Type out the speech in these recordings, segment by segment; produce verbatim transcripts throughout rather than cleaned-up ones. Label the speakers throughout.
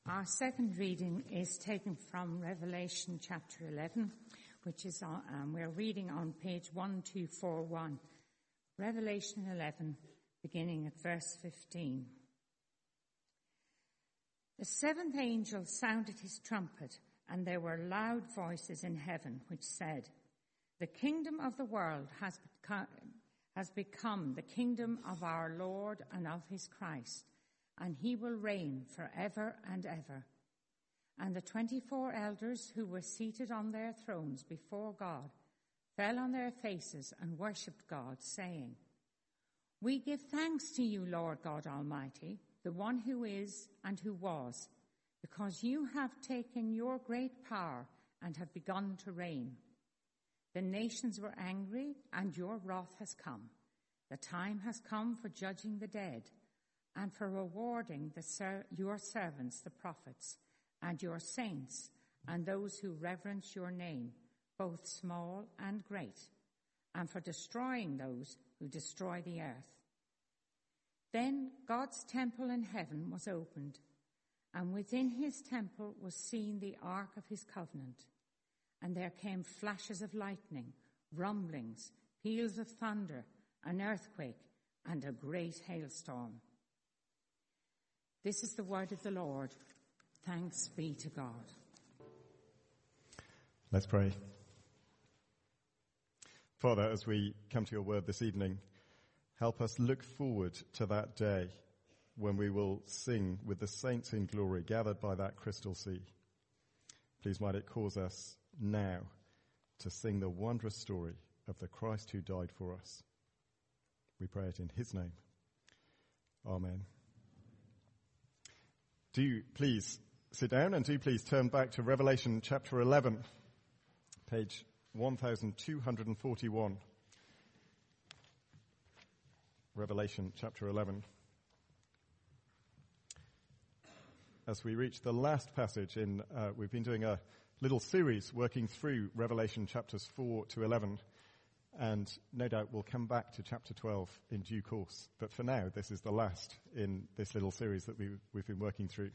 Speaker 1: Our second reading is taken from Revelation chapter eleven, which is on, um, we're reading on page one two four one. Revelation eleven, beginning at verse fifteen. The seventh angel sounded his trumpet, and there were loud voices in heaven which said, "The kingdom of the world has become, has become the kingdom of our Lord and of his Christ, and he will reign forever and ever." And the twenty-four elders who were seated on their thrones before God fell on their faces and worshipped God, saying, "We give thanks to you, Lord God Almighty, the one who is and who was, because you have taken your great power and have begun to reign. The nations were angry, and your wrath has come. The time has come for judging the dead, and for rewarding the ser- your servants, the prophets, and your saints, and those who reverence your name, both small and great, and for destroying those who destroy the earth." Then God's temple in heaven was opened, and within his temple was seen the ark of his covenant. And there came flashes of lightning, rumblings, peals of thunder, an earthquake, and a great hailstorm. This is the word of the Lord. Thanks be to God.
Speaker 2: Let's pray. Father, as we come to your word this evening, help us look forward to that day when we will sing with the saints in glory gathered by that crystal sea. Please might it cause us now to sing the wondrous story of the Christ who died for us. We pray it in his name. Amen. Do please sit down, and do please turn back to Revelation chapter eleven, page one thousand two hundred forty-one. Revelation chapter eleven. As we reach the last passage in, uh, we've been doing a little series working through Revelation chapters four to eleven, and no doubt we'll come back to chapter twelve in due course. But for now, this is the last in this little series that we, we've been working through.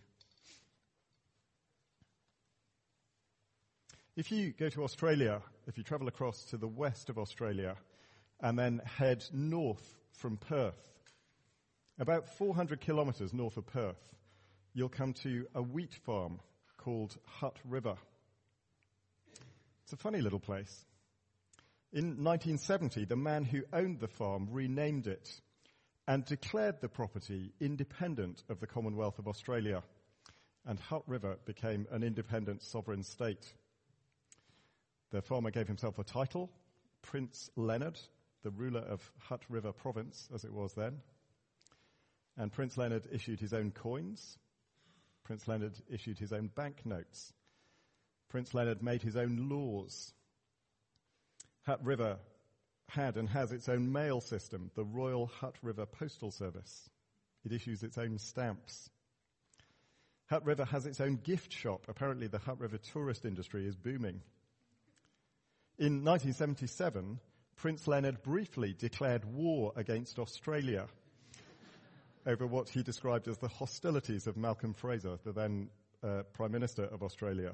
Speaker 2: If you go to Australia, if you travel across to the west of Australia and then head north from Perth, about four hundred kilometres north of Perth, you'll come to a wheat farm called Hutt River. It's a funny little place. In nineteen seventy, the man who owned the farm renamed it and declared the property independent of the Commonwealth of Australia, and Hutt River became an independent sovereign state. The farmer gave himself a title, Prince Leonard, the ruler of Hutt River Province, as it was then. And Prince Leonard issued his own coins. Prince Leonard issued his own banknotes. Prince Leonard made his own laws. Hutt River had and has its own mail system, the Royal Hutt River Postal Service. It issues its own stamps. Hutt River has its own gift shop. Apparently the Hutt River tourist industry is booming. In nineteen seventy-seven, Prince Leonard briefly declared war against Australia over what he described as the hostilities of Malcolm Fraser, the then uh, Prime Minister of Australia.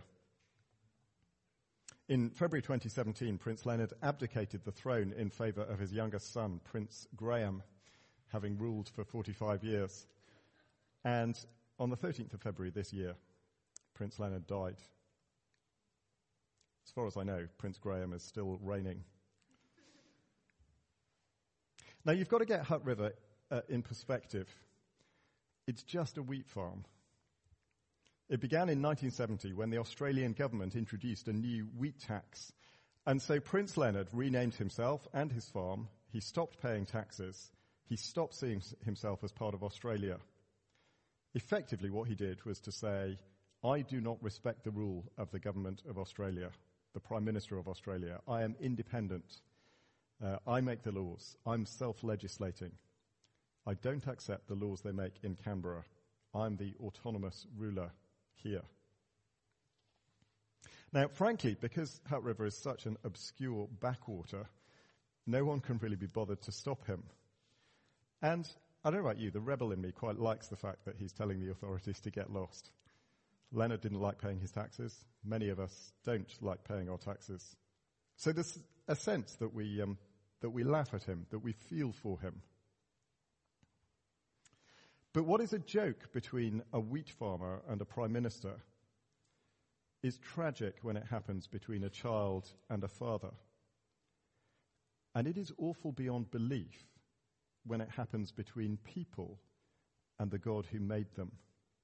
Speaker 2: In February twenty seventeen, Prince Leonard abdicated the throne in favour of his youngest son, Prince Graham, having ruled for forty-five years. And on the thirteenth of February this year, Prince Leonard died. As far as I know, Prince Graham is still reigning. Now, you've got to get Hutt River uh, in perspective. It's just a wheat farm. It began in nineteen seventy when the Australian government introduced a new wheat tax. And so Prince Leonard renamed himself and his farm. He stopped paying taxes. He stopped seeing himself as part of Australia. Effectively, what he did was to say, I do not respect the rule of the government of Australia, the Prime Minister of Australia. I am independent. Uh, I make the laws. I'm self-legislating. I don't accept the laws they make in Canberra. I'm the autonomous ruler here. Now, frankly, because Hutt River is such an obscure backwater, no one can really be bothered to stop him. And I don't know about you, the rebel in me quite likes the fact that he's telling the authorities to get lost. Leonard didn't like paying his taxes. Many of us don't like paying our taxes. So there's a sense that we um, that we laugh at him, that we feel for him. But what is a joke between a wheat farmer and a prime minister is tragic when it happens between a child and a father. And it is awful beyond belief when it happens between people and the God who made them.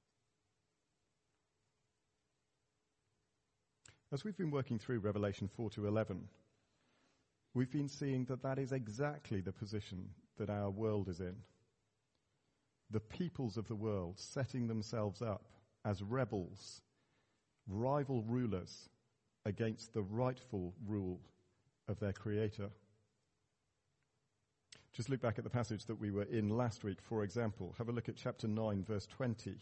Speaker 2: As we've been working through Revelation four to eleven, we've been seeing that that is exactly the position that our world is in. The peoples of the world setting themselves up as rebels, rival rulers against the rightful rule of their Creator. Just look back at the passage that we were in last week, for example. Have a look at chapter nine, verse twenty.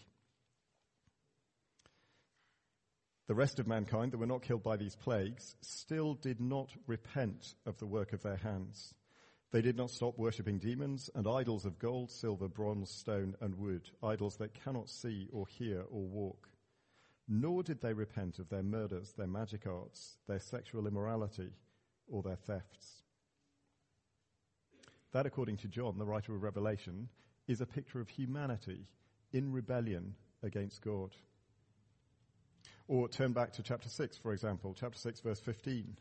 Speaker 2: The rest of mankind that were not killed by these plagues still did not repent of the work of their hands. They did not stop worshipping demons and idols of gold, silver, bronze, stone, and wood, idols that cannot see or hear or walk. Nor did they repent of their murders, their magic arts, their sexual immorality, or their thefts. That, according to John, the writer of Revelation, is a picture of humanity in rebellion against God. Or turn back to chapter six, for example, chapter six, verse fifteen.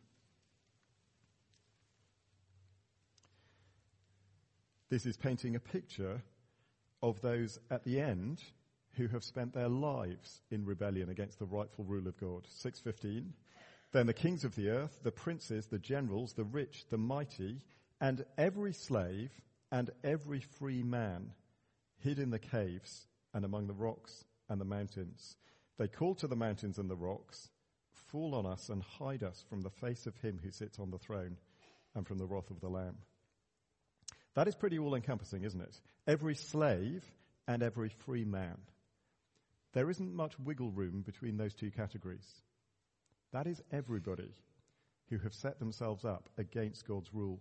Speaker 2: This is painting a picture of those at the end who have spent their lives in rebellion against the rightful rule of God. six fifteen. Then the kings of the earth, the princes, the generals, the rich, the mighty, and every slave and every free man hid in the caves and among the rocks and the mountains. They called to the mountains and the rocks, "Fall on us and hide us from the face of him who sits on the throne and from the wrath of the Lamb." That is pretty all-encompassing, isn't it? Every slave and every free man. There isn't much wiggle room between those two categories. That is everybody who have set themselves up against God's rule.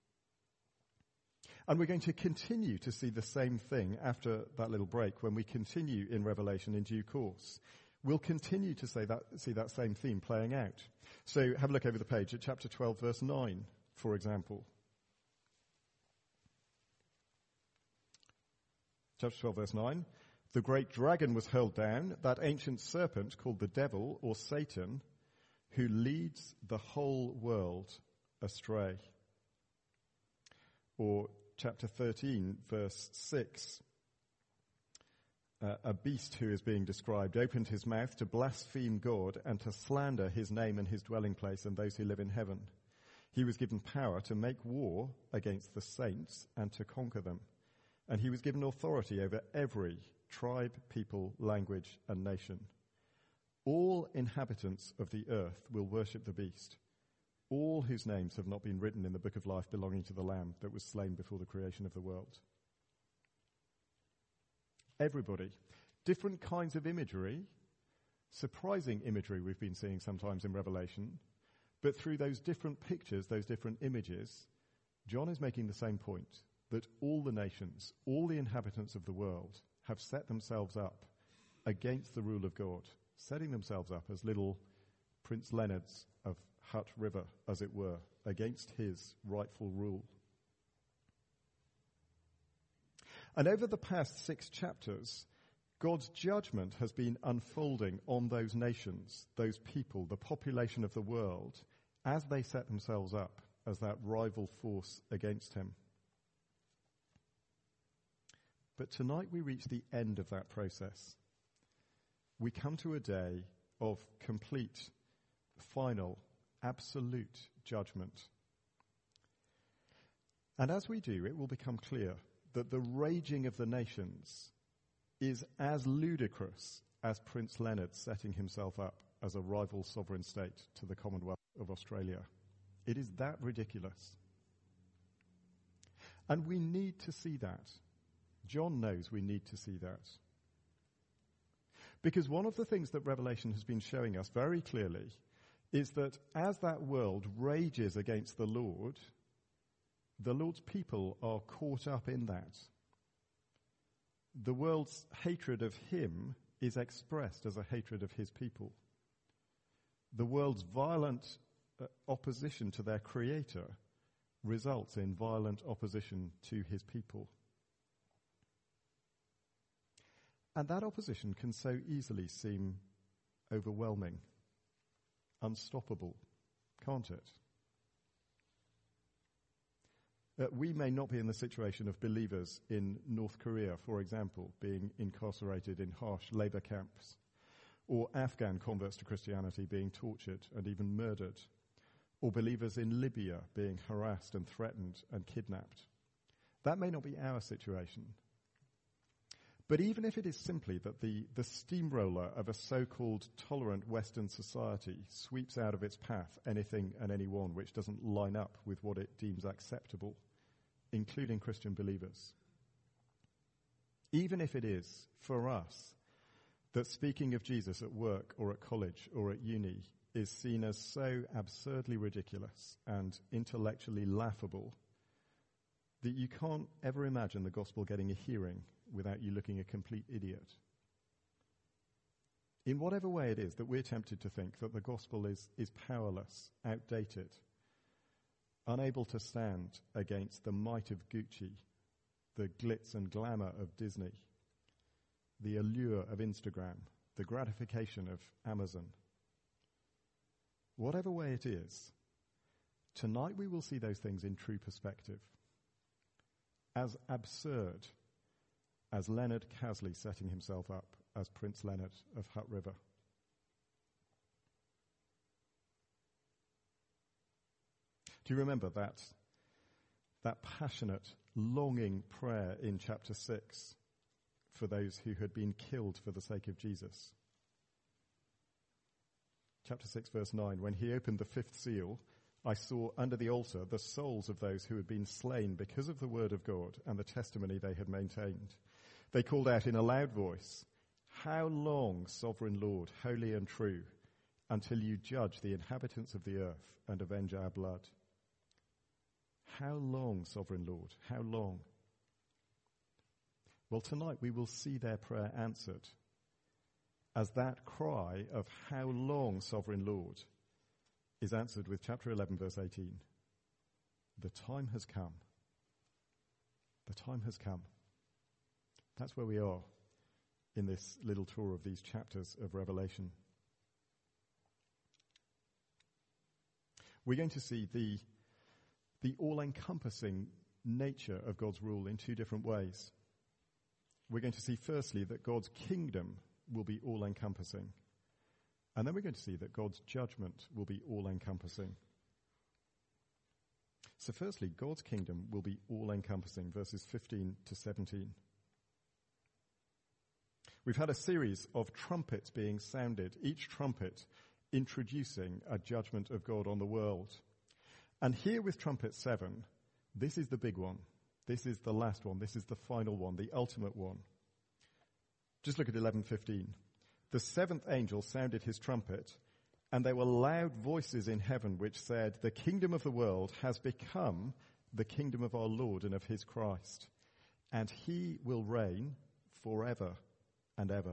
Speaker 2: And we're going to continue to see the same thing after that little break when we continue in Revelation in due course. We'll continue to say that, see that same theme playing out. So have a look over the page at chapter twelve, verse nine, for example. Chapter twelve, verse nine. The great dragon was hurled down, that ancient serpent called the devil or Satan, who leads the whole world astray. Or chapter thirteen, verse six. Uh, a beast who is being described opened his mouth to blaspheme God and to slander his name and his dwelling place and those who live in heaven. He was given power to make war against the saints and to conquer them. And he was given authority over every tribe, people, language, and nation. All inhabitants of the earth will worship the beast, all whose names have not been written in the book of life belonging to the Lamb that was slain before the creation of the world. Everybody. Different kinds of imagery, surprising imagery we've been seeing sometimes in Revelation, but through those different pictures, those different images, John is making the same point, that all the nations, all the inhabitants of the world have set themselves up against the rule of God, setting themselves up as little Prince Leonards of Hutt River, as it were, against his rightful rule. And over the past six chapters, God's judgment has been unfolding on those nations, those people, the population of the world, as they set themselves up as that rival force against him. But tonight we reach the end of that process. We come to a day of complete, final, absolute judgment. And as we do, it will become clear that the raging of the nations is as ludicrous as Prince Leonard setting himself up as a rival sovereign state to the Commonwealth of Australia. It is that ridiculous. And we need to see that. John knows we need to see that. Because one of the things that Revelation has been showing us very clearly is that as that world rages against the Lord, the Lord's people are caught up in that. The world's hatred of him is expressed as a hatred of his people. The world's violent uh, opposition to their creator results in violent opposition to his people. And that opposition can so easily seem overwhelming, unstoppable, can't it? Uh, we may not be in the situation of believers in North Korea, for example, being incarcerated in harsh labor camps, or Afghan converts to Christianity being tortured and even murdered, or believers in Libya being harassed and threatened and kidnapped. That may not be our situation. But even if it is simply that the, the steamroller of a so-called tolerant Western society sweeps out of its path anything and anyone which doesn't line up with what it deems acceptable, including Christian believers, even if it is, for us, that speaking of Jesus at work or at college or at uni is seen as so absurdly ridiculous and intellectually laughable that you can't ever imagine the gospel getting a hearing without you looking a complete idiot. In whatever way it is that we're tempted to think that the gospel is, is powerless, outdated, unable to stand against the might of Gucci, the glitz and glamour of Disney, the allure of Instagram, the gratification of Amazon. Whatever way it is, tonight we will see those things in true perspective. As absurd as Leonard Casley setting himself up as Prince Leonard of Hutt River. Do you remember that, that passionate, longing prayer in chapter six for those who had been killed for the sake of Jesus? Chapter six, verse nine, when he opened the fifth seal, I saw under the altar the souls of those who had been slain because of the word of God and the testimony they had maintained. They called out in a loud voice, "How long, sovereign Lord, holy and true, until you judge the inhabitants of the earth and avenge our blood?" How long, sovereign Lord, how long? Well, tonight we will see their prayer answered as that cry of "How long, sovereign Lord?" is answered with chapter eleven, verse eighteen. The time has come. The time has come. That's where we are in this little tour of these chapters of Revelation. We're going to see the, the all-encompassing nature of God's rule in two different ways. We're going to see, firstly, that God's kingdom will be all-encompassing. And then we're going to see that God's judgment will be all-encompassing. So firstly, God's kingdom will be all-encompassing, verses fifteen to seventeen. We've had a series of trumpets being sounded, each trumpet introducing a judgment of God on the world. And here with trumpet seven, this is the big one. This is the last one. This is the final one, the ultimate one. Just look at eleven fifteen. The seventh angel sounded his trumpet, and there were loud voices in heaven which said, "The kingdom of the world has become the kingdom of our Lord and of his Christ, and he will reign forever and ever."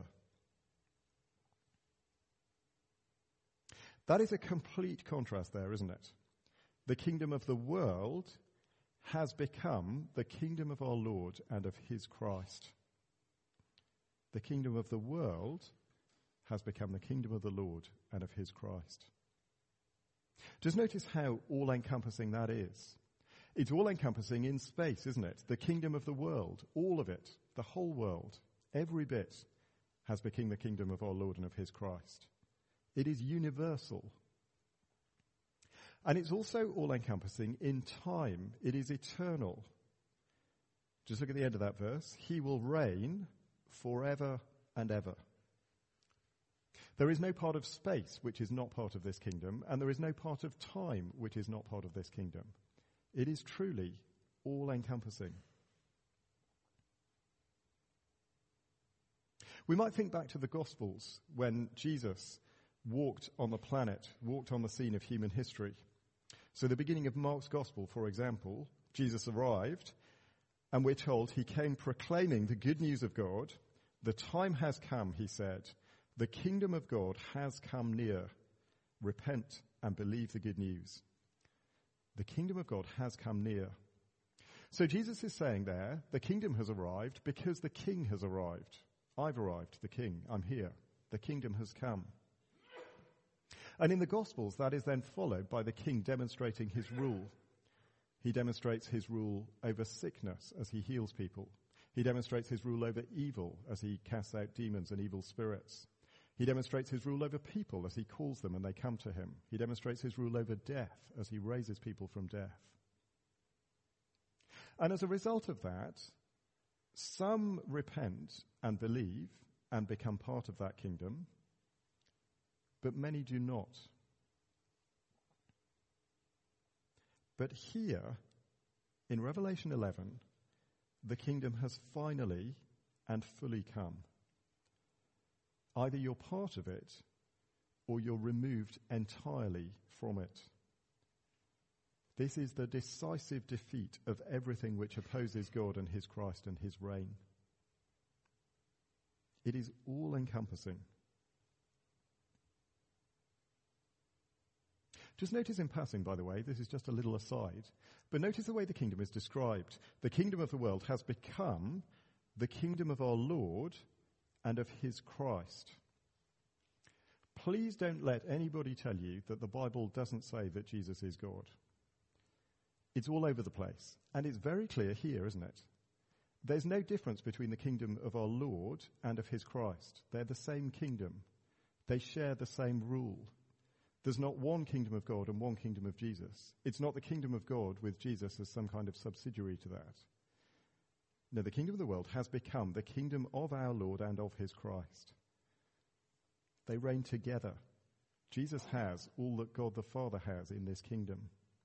Speaker 2: That is a complete contrast there, isn't it? The kingdom of the world has become the kingdom of our Lord and of his Christ. The kingdom of the world has become the kingdom of the Lord and of his Christ. Just notice how all-encompassing that is. It's all-encompassing in space, isn't it? The kingdom of the world, all of it, the whole world, every bit has become the kingdom of our Lord and of his Christ. It is universal. And it's also all-encompassing in time. It is eternal. Just look at the end of that verse. He will reign forever and ever. There is no part of space which is not part of this kingdom, and there is no part of time which is not part of this kingdom. It is truly all-encompassing. We might think back to the Gospels when Jesus walked on the planet, walked on the scene of human history. So the beginning of Mark's Gospel, for example, Jesus arrived, and we're told he came proclaiming the good news of God, The time has come, he said. The kingdom of God has come near. Repent and believe the good news. The kingdom of God has come near. So Jesus is saying there, the kingdom has arrived because the king has arrived. I've arrived, the king. I'm here. The kingdom has come. And in the Gospels, that is then followed by the king demonstrating his rule. He demonstrates his rule over sickness as he heals people. He demonstrates his rule over evil as he casts out demons and evil spirits. He demonstrates his rule over people as he calls them and they come to him. He demonstrates his rule over death as he raises people from death. And as a result of that, some repent and believe and become part of that kingdom, but many do not. But here, in Revelation eleven, the kingdom has finally and fully come. Either you're part of it, or you're removed entirely from it. This is the decisive defeat of everything which opposes God and his Christ and his reign. It is all-encompassing. Just notice in passing, by the way, this is just a little aside, but notice the way the kingdom is described. The kingdom of the world has become the kingdom of our Lord and of his Christ. Please don't let anybody tell you that the Bible doesn't say that Jesus is God. It's all over the place, and it's very clear here, isn't it? There's no difference between the kingdom of our Lord and of his Christ. They're the same kingdom. They share the same rule. There's not one kingdom of God and one kingdom of Jesus. It's not the kingdom of God with Jesus as some kind of subsidiary to that. No, the kingdom of the world has become the kingdom of our Lord and of his Christ. They reign together. Jesus has all that God the Father has in this kingdom.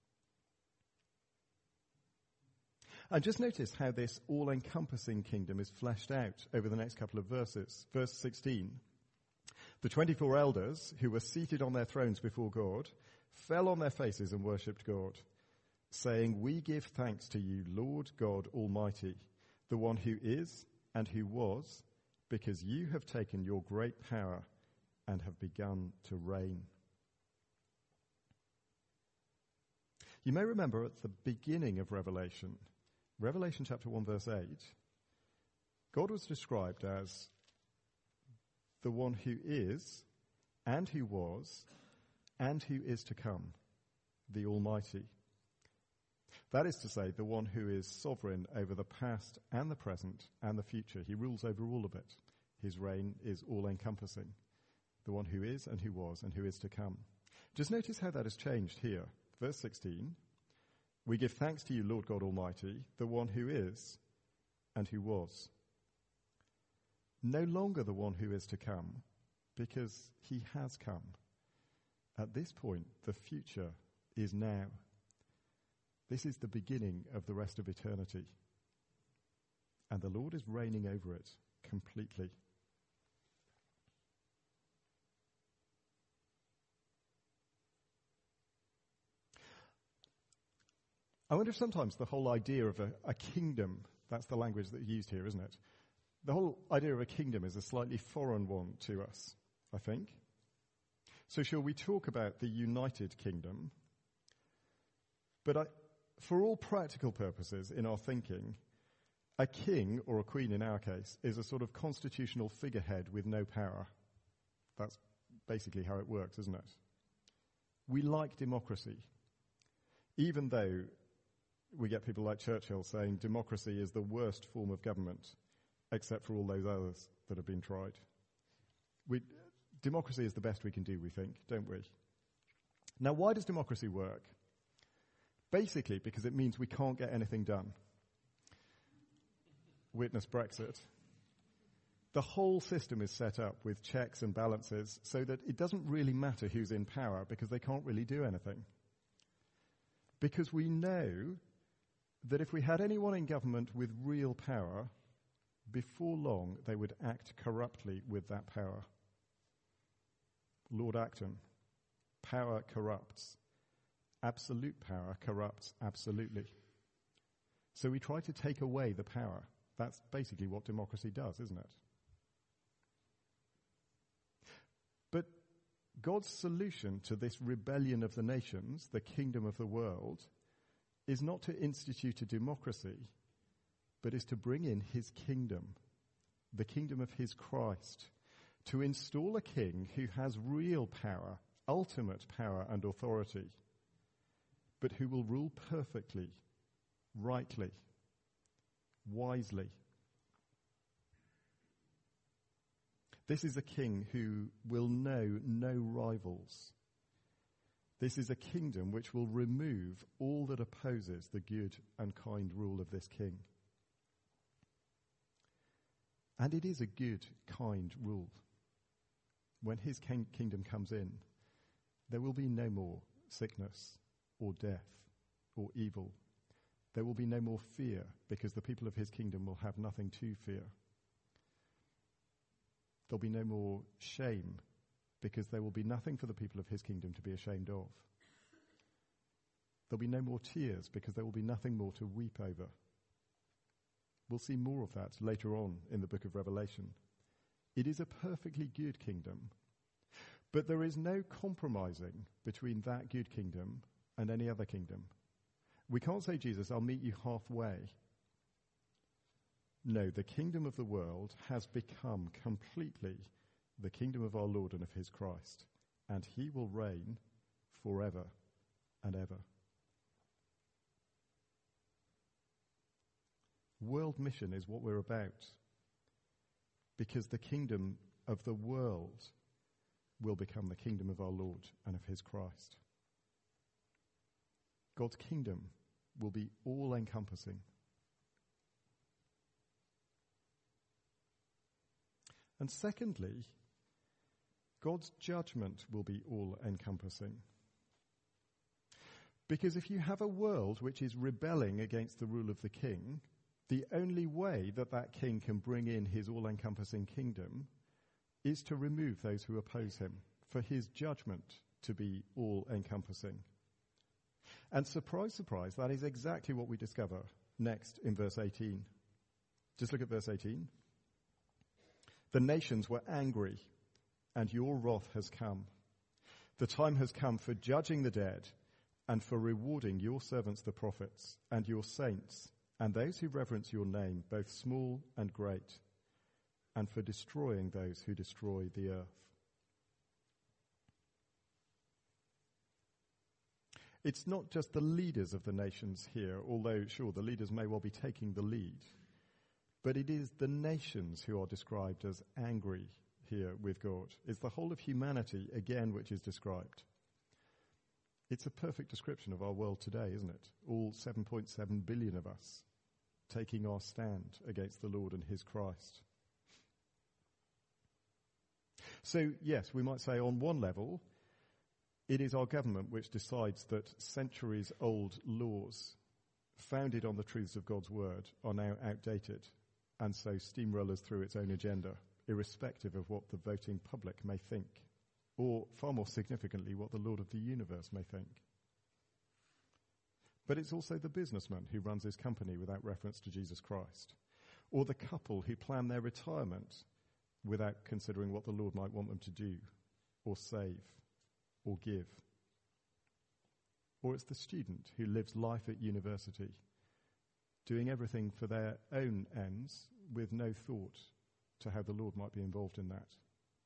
Speaker 2: And just notice how this all-encompassing kingdom is fleshed out over the next couple of verses. Verse sixteen. The twenty-four elders who were seated on their thrones before God fell on their faces and worshipped God, saying, "We give thanks to you, Lord God Almighty, the one who is and who was, because you have taken your great power and have begun to reign." You may remember at the beginning of Revelation, Revelation chapter one verse eight, God was described as the one who is and who was and who is to come, the Almighty. That is to say, the one who is sovereign over the past and the present and the future. He rules over all of it. His reign is all-encompassing. The one who is and who was and who is to come. Just notice how that has changed here. Verse sixteen, we give thanks to you, Lord God Almighty, the one who is and who was. No longer the one who is to come, because he has come. At this point, the future is now. This is the beginning of the rest of eternity. And the Lord is reigning over it completely. I wonder if sometimes the whole idea of a, a kingdom, that's the language that's used here, isn't it? The whole idea of a kingdom is a slightly foreign one to us, I think. So shall we talk about the United Kingdom? But I, for all practical purposes in our thinking, a king, or a queen in our case, is a sort of constitutional figurehead with no power. That's basically how it works, isn't it? We like democracy, even though we get people like Churchill saying democracy is the worst form of government, except for all those others that have been tried. We, democracy is the best we can do, we think, don't we? Now, why does democracy work? Basically, because it means we can't get anything done. Witness Brexit. The whole system is set up with checks and balances so that it doesn't really matter who's in power because they can't really do anything. Because we know that if we had anyone in government with real power, before long they would act corruptly with that power. Lord Acton, power corrupts. Absolute power corrupts absolutely. So we try to take away the power. That's basically what democracy does, isn't it? God's solution to this rebellion of the nations, the kingdom of the world, is not to institute a democracy, but is to bring in his kingdom, the kingdom of his Christ, to install a king who has real power, ultimate power and authority, but who will rule perfectly, rightly, wisely. This is a king who will know no rivals. This is a kingdom which will remove all that opposes the good and kind rule of this king. And it is a good, kind rule. When his king- kingdom comes in, there will be no more sickness or death or evil. There will be no more fear, because the people of his kingdom will have nothing to fear. There'll be no more shame, because there will be nothing for the people of his kingdom to be ashamed of. There'll be no more tears, because there will be nothing more to weep over. We'll see more of that later on in the book of Revelation. It is a perfectly good kingdom, but there is no compromising between that good kingdom and any other kingdom. We can't say, Jesus, I'll meet you halfway. No, the kingdom of the world has become completely the kingdom of our Lord and of his Christ, and he will reign forever and ever. World mission is what we're about, because the kingdom of the world will become the kingdom of our Lord and of his Christ. God's kingdom will be all-encompassing. And secondly, God's judgment will be all-encompassing. Because if you have a world which is rebelling against the rule of the king, the only way that that king can bring in his all-encompassing kingdom is to remove those who oppose him, for his judgment to be all-encompassing. And surprise, surprise, that is exactly what we discover next in verse eighteen. Just look at verse eighteen. The nations were angry, and your wrath has come. The time has come for judging the dead and for rewarding your servants the prophets and your saints and those who reverence your name, both small and great, and for destroying those who destroy the earth. It's not just the leaders of the nations here, although, sure, the leaders may well be taking the lead, but it is the nations who are described as angry here with God. It's the whole of humanity, again, which is described. It's a perfect description of our world today, isn't it? All seven point seven billion of us taking our stand against the Lord and his Christ. So, yes, we might say on one level, it is our government which decides that centuries-old laws founded on the truths of God's word are now outdated, and so steamrollers through its own agenda, irrespective of what the voting public may think, or far more significantly, what the Lord of the universe may think. But it's also the businessman who runs his company without reference to Jesus Christ, or the couple who plan their retirement without considering what the Lord might want them to do, or save, or give. Or it's the student who lives life at university, doing everything for their own ends with no thought to how the Lord might be involved in that.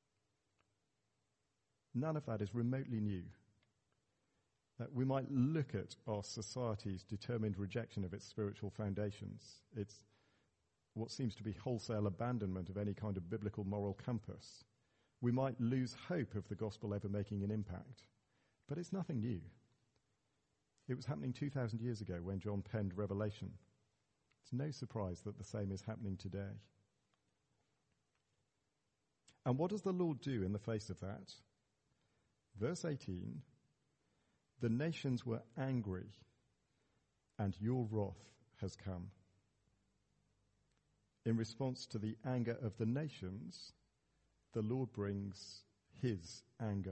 Speaker 2: None of that is remotely new. That we might look at our society's determined rejection of its spiritual foundations, its what seems to be wholesale abandonment of any kind of biblical moral compass. We might lose hope of the gospel ever making an impact. But it's nothing new. It was happening two thousand years ago when John penned Revelation. It's no surprise that the same is happening today. And what does the Lord do in the face of that? Verse eighteen, the nations were angry, and your wrath has come. In response to the anger of the nations, the Lord brings his anger.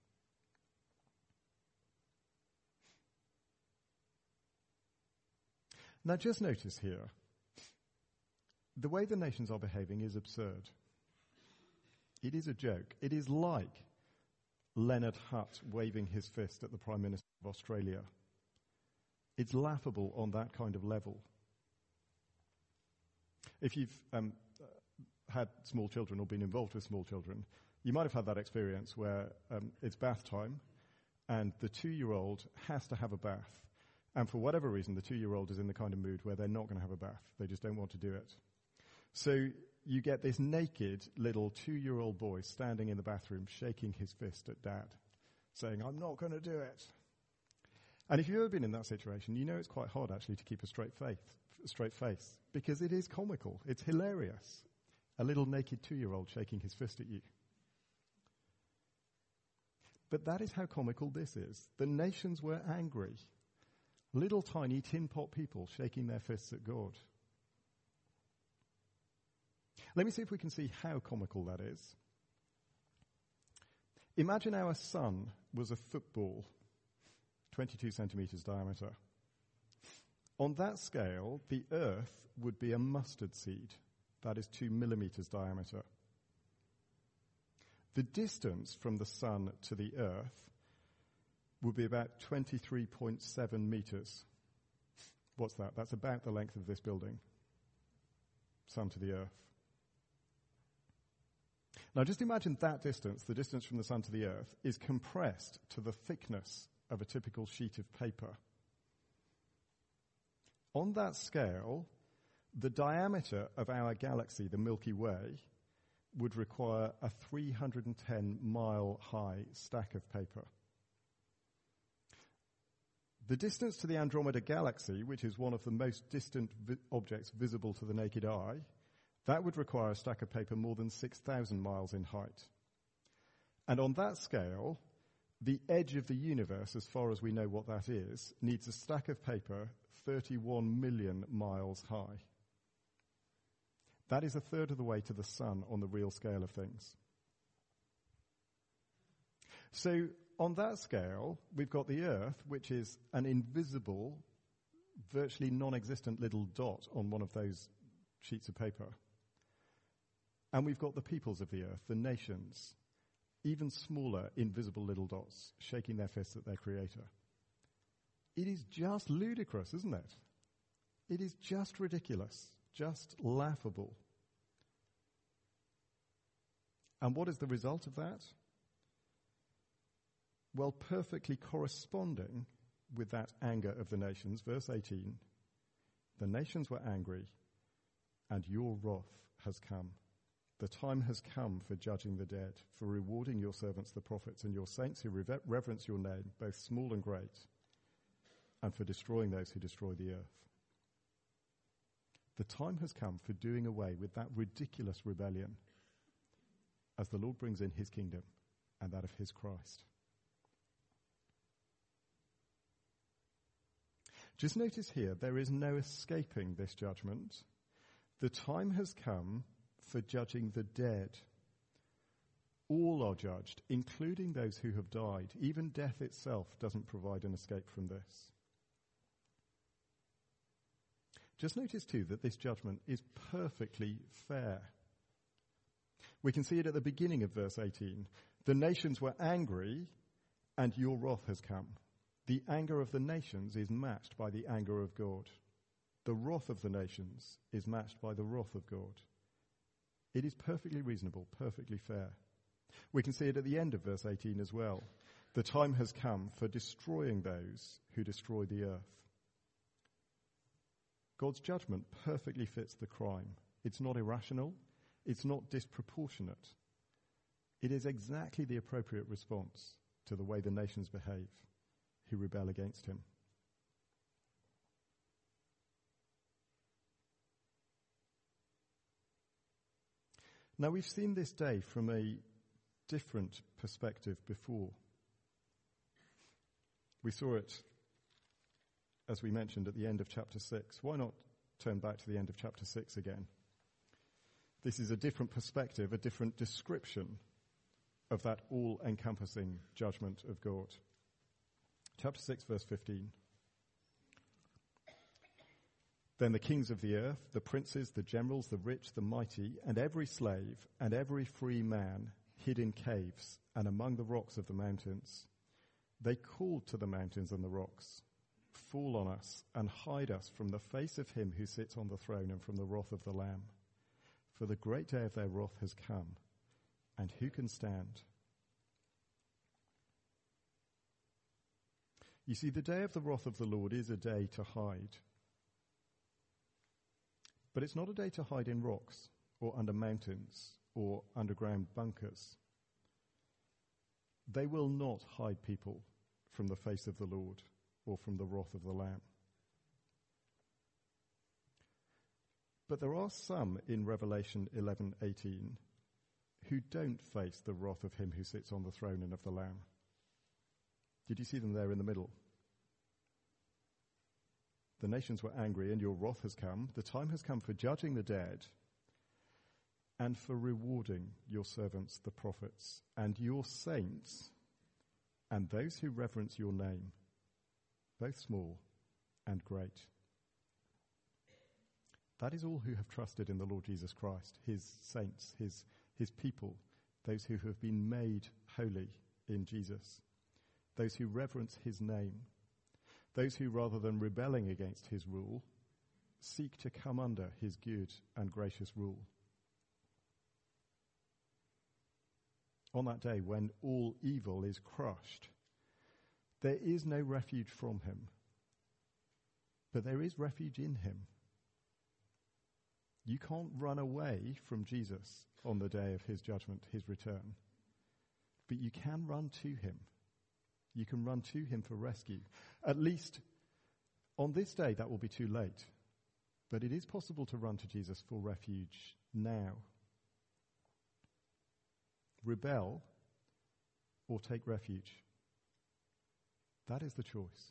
Speaker 2: Now just notice here, the way the nations are behaving is absurd. It is a joke. It is like Leonard Hutt waving his fist at the Prime Minister of Australia. It's laughable on that kind of level. If you've um, had small children or been involved with small children, you might have had that experience where um, it's bath time and the two-year-old has to have a bath. And for whatever reason, the two-year-old is in the kind of mood where they're not going to have a bath. They just don't want to do it. So you get this naked little two-year-old boy standing in the bathroom shaking his fist at dad, saying, I'm not going to do it. And if you've ever been in that situation, you know it's quite hard actually to keep a straight face, straight face, because it is comical. It's hilarious. A little naked two-year-old shaking his fist at you. But that is how comical this is. The nations were angry. Little tiny tin pot people shaking their fists at God. Let me see if we can see how comical that is. Imagine our sun was a football, twenty-two centimetres diameter. On that scale, the earth would be a mustard seed, that is two millimetres diameter. The distance from the sun to the earth would be about twenty-three point seven metres. What's that? That's about the length of this building. Sun to the earth. Now just imagine that distance, the distance from the sun to the earth, is compressed to the thickness of a typical sheet of paper. On that scale, the diameter of our galaxy, the Milky Way, would require a three hundred ten mile high stack of paper. The distance to the Andromeda Galaxy, which is one of the most distant vi- objects visible to the naked eye, that would require a stack of paper more than six thousand miles in height. And on that scale, the edge of the universe, as far as we know what that is, needs a stack of paper thirty-one million miles high. That is a third of the way to the sun on the real scale of things. So on that scale, we've got the Earth, which is an invisible, virtually non-existent little dot on one of those sheets of paper. And we've got the peoples of the Earth, the nations, even smaller, invisible little dots, shaking their fists at their Creator. It is just ludicrous, isn't it? It is just ridiculous, just laughable. And what is the result of that? Well, perfectly corresponding with that anger of the nations, verse eighteen, the nations were angry, and your wrath has come. The time has come for judging the dead, for rewarding your servants, the prophets, and your saints who rever- reverence your name, both small and great, and for destroying those who destroy the earth. The time has come for doing away with that ridiculous rebellion as the Lord brings in his kingdom and that of his Christ. Just notice here, there is no escaping this judgment. The time has come for judging the dead. All are judged, including those who have died. Even death itself doesn't provide an escape from this. Just notice too that this judgment is perfectly fair. We can see it at the beginning of verse eighteen. The nations were angry, and your wrath has come. The anger of the nations is matched by the anger of God. The wrath of the nations is matched by the wrath of God. It is perfectly reasonable, perfectly fair. We can see it at the end of verse eighteen as well. The time has come for destroying those who destroy the earth. God's judgment perfectly fits the crime. It's not irrational. It's not disproportionate. It is exactly the appropriate response to the way the nations behave who rebel against him. Now, we've seen this day from a different perspective before. We saw it, as we mentioned, at the end of chapter six. Why not turn back to the end of chapter six again? This is a different perspective, a different description of that all-encompassing judgment of God. Chapter six, verse fifteen. Then the kings of the earth, the princes, the generals, the rich, the mighty, and every slave and every free man hid in caves and among the rocks of the mountains. They called to the mountains and the rocks, "Fall on us and hide us from the face of him who sits on the throne and from the wrath of the Lamb. For the great day of their wrath has come, and who can stand?" You see, the day of the wrath of the Lord is a day to hide. But it's not a day to hide in rocks or under mountains or underground bunkers. They will not hide people from the face of the Lord or from the wrath of the Lamb. But there are some in Revelation eleven eighteen who don't face the wrath of him who sits on the throne and of the Lamb. Did you see them there in the middle? The nations were angry, and your wrath has come. The time has come for judging the dead and for rewarding your servants, the prophets, and your saints, and those who reverence your name, both small and great. That is all who have trusted in the Lord Jesus Christ, his saints, his, his people, those who have been made holy in Jesus, those who reverence his name, those who, rather than rebelling against his rule, seek to come under his good and gracious rule. On that day when all evil is crushed, there is no refuge from him, but there is refuge in him. You can't run away from Jesus on the day of his judgment, his return, but you can run to him. You can run to him for rescue. At least on this day, that will be too late. But it is possible to run to Jesus for refuge now. Rebel or take refuge. That is the choice.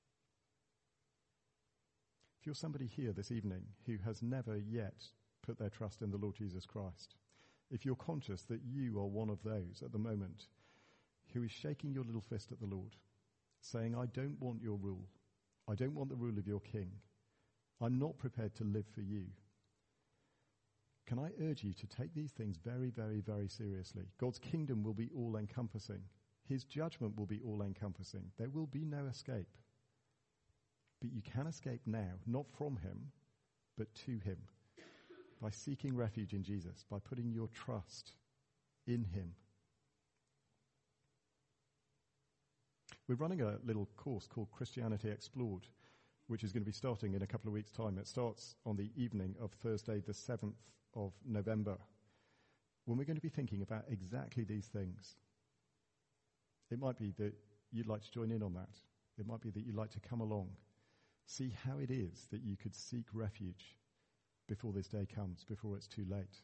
Speaker 2: If you're somebody here this evening who has never yet put their trust in the Lord Jesus Christ, if you're conscious that you are one of those at the moment who is shaking your little fist at the Lord, saying, "I don't want your rule. I don't want the rule of your king. I'm not prepared to live for you," can I urge you to take these things very, very, very seriously? God's kingdom will be all-encompassing. His judgment will be all-encompassing. There will be no escape. But you can escape now, not from him, but to him, by seeking refuge in Jesus, by putting your trust in him. We're running a little course called Christianity Explored, which is going to be starting in a couple of weeks' time. It starts on the evening of Thursday, the seventh of November, when we're going to be thinking about exactly these things. It might be that you'd like to join in on that. It might be that you'd like to come along, see how it is that you could seek refuge before this day comes, before it's too late.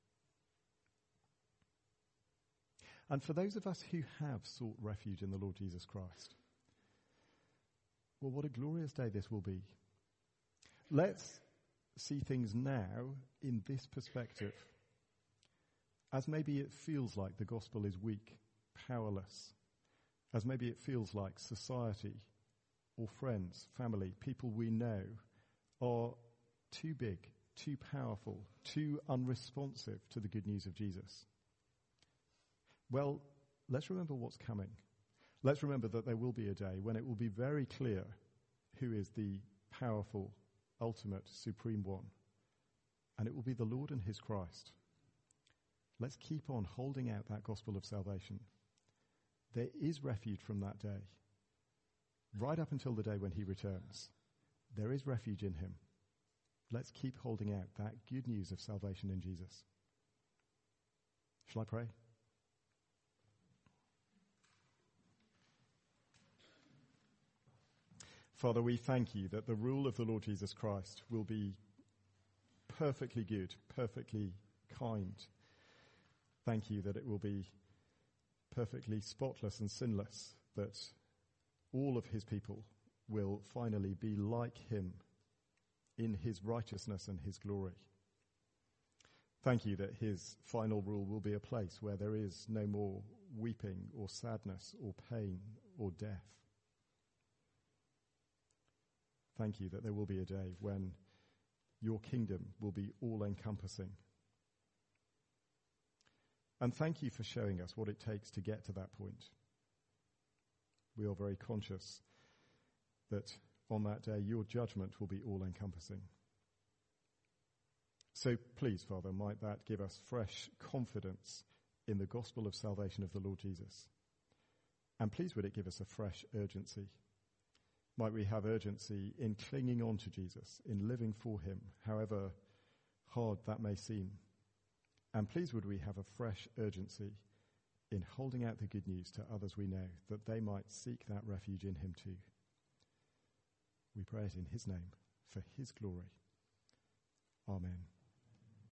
Speaker 2: And for those of us who have sought refuge in the Lord Jesus Christ, well, what a glorious day this will be. Let's see things now in this perspective, as maybe it feels like the gospel is weak, powerless, as maybe it feels like society or friends, family, people we know are too big, too powerful, too unresponsive to the good news of Jesus. Well, let's remember what's coming. Let's remember that there will be a day when it will be very clear who is the powerful, ultimate, supreme one. And it will be the Lord and his Christ. Let's keep on holding out that gospel of salvation. There is refuge from that day. Right up until the day when he returns, there is refuge in him. Let's keep holding out that good news of salvation in Jesus. Shall I pray? Father, we thank you that the rule of the Lord Jesus Christ will be perfectly good, perfectly kind. Thank you that it will be perfectly spotless and sinless, that all of his people will finally be like him in his righteousness and his glory. Thank you that his final rule will be a place where there is no more weeping or sadness or pain or death. Thank you that there will be a day when your kingdom will be all-encompassing. And thank you for showing us what it takes to get to that point. We are very conscious that on that day your judgment will be all-encompassing. So please, Father, might that give us fresh confidence in the gospel of salvation of the Lord Jesus. And please would it give us a fresh urgency. Might we have urgency in clinging on to Jesus, in living for him, however hard that may seem. And please would we have a fresh urgency in holding out the good news to others we know, that they might seek that refuge in him too. We pray it in his name, for his glory. Amen.